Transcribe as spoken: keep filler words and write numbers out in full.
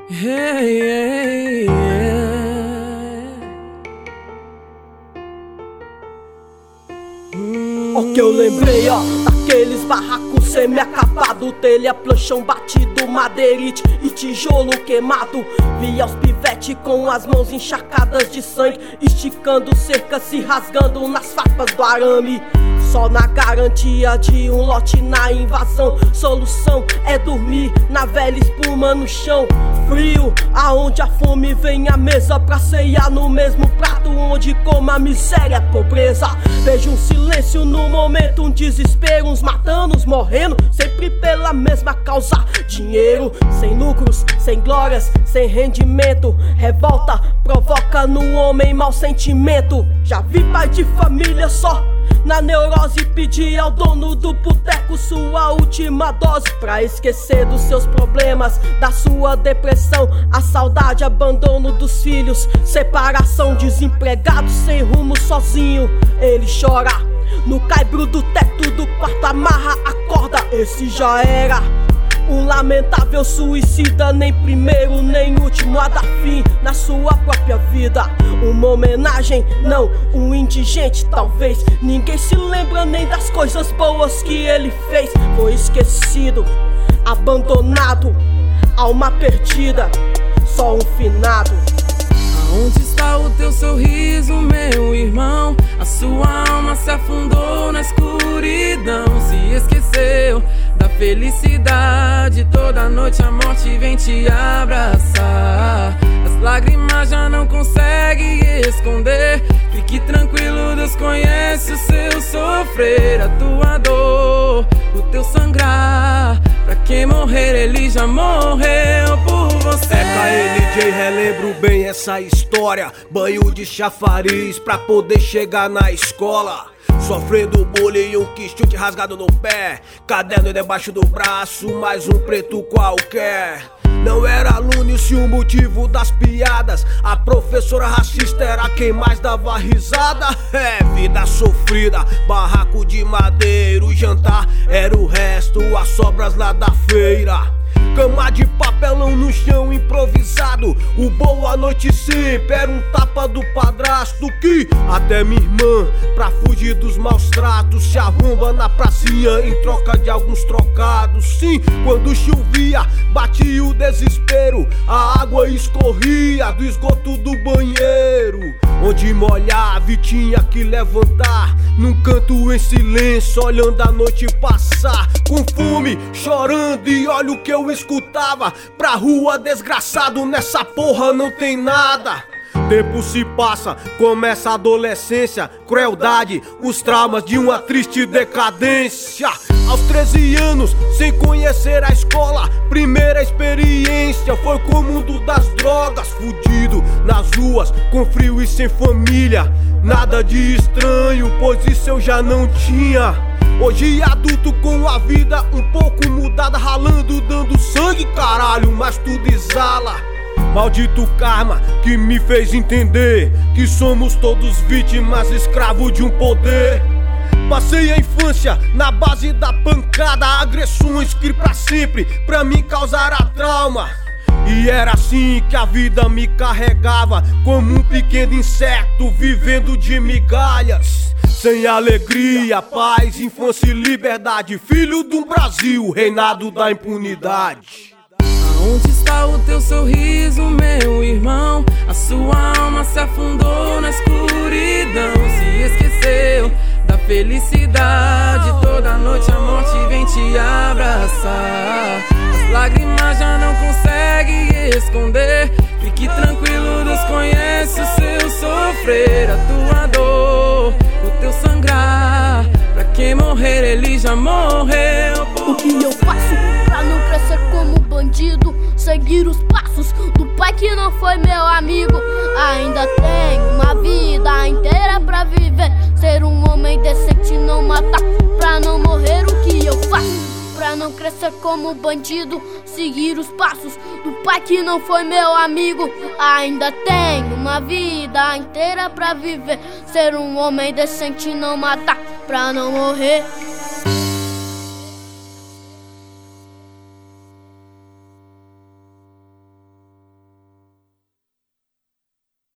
Yeah, yeah, yeah. Hum. O que eu lembrei, ó, daqueles barracos semi-acabado, telha, planchão batido, madeirite e tijolo queimado. Vi aos pivete com as mãos encharcadas de sangue, esticando cerca, se rasgando nas farpas do arame. Só na garantia de um lote na invasão. Solução é dormir na velha espuma no chão. Frio, aonde a fome vem à mesa pra ceiar no mesmo prato, onde como a miséria é pobreza. Vejo um silêncio no momento, um desespero, uns matando, uns morrendo, sempre pela mesma causa. Dinheiro, sem lucros, sem glórias, sem rendimento. Revolta provoca no homem mau sentimento. Já vi pai de família só na neurose pedir ao dono do boteco sua última dose, pra esquecer dos seus problemas, da sua depressão, a saudade, abandono dos filhos, separação, desempregado sem rumo sozinho. Ele chora no caibro do teto do quarto, amarra a corda, esse já era um lamentável suicida, nem primeiro nem último a dar fim na sua própria vida. Uma homenagem, não, um indigente talvez. Ninguém se lembra nem das coisas boas que ele fez. Foi esquecido, abandonado, alma perdida, só um finado. Aonde está o teu sorriso, meu irmão? A sua alma se afundou na escuridão, se esqueceu da felicidade. Toda noite a morte vem te abraçar. As lágrimas já não conseguem esconder. Fique tranquilo, Deus conhece o seu sofrer, a tua dor, o teu sangrar. Pra quem morrer, ele já morreu por você. É K N J, relembro bem essa história. Banho de chafariz pra poder chegar na escola. Sofrendo bullying, um chute rasgado no pé, caderno debaixo do braço, mais um preto qualquer. Não era aluno, se o motivo das piadas. A professora racista era quem mais dava risada. É, vida sofrida, barraco de madeira. O jantar era o resto, as sobras lá da feira. Cama de papelão no chão improvisado. O boa noite sempre era um tapa do padrasto, que até minha irmã, pra fugir dos maus tratos, se arromba na pracinha em troca de alguns trocados. Sim, quando chovia, batia o desespero. A água escorria do esgoto do banheiro. Onde molhava e tinha que levantar num canto em silêncio, olhando a noite passar. Com fome, chorando, e olha o que eu escutava. Pra rua, desgraçado, nessa porra não tem nada. Tempo se passa, começa a adolescência, crueldade, os traumas de uma triste decadência. Aos treze anos, sem conhecer a escola, primeira experiência foi com o mundo das drogas. Fudido nas ruas, com frio e sem família, nada de estranho, pois isso eu já não tinha. Hoje adulto com a vida um pouco mudada, ralando, dando sangue, caralho, mas tudo exala. Maldito karma que me fez entender que somos todos vítimas, escravos de um poder. Passei a infância na base da pancada, agressões que pra sempre pra mim causaram trauma. E era assim que a vida me carregava, como um pequeno inseto vivendo de migalhas. Sem alegria, paz, infância e liberdade, filho de um Brasil, reinado da impunidade. Aonde está o teu sorriso, meu irmão? A sua alma se afundou na escuridão, se esqueceu da felicidade. Toda noite a morte vem te abraçar. As lágrimas já não conseguem esconder. Fique tranquilo, Deus conhece o seu sofrer, a tua dor, o teu sangrar. Pra quem morrer, ele já morreu por O que eu faço pra não crescer como bandido? Seguir os passos do pai que não foi meu amigo. Ainda tenho uma vida inteira pra viver, ser um homem decente, não matar pra não morrer. O que eu faço pra não crescer como bandido? Seguir os passos do pai que não foi meu amigo. Ainda tenho uma vida inteira pra viver, ser um homem decente, não matar pra não morrer.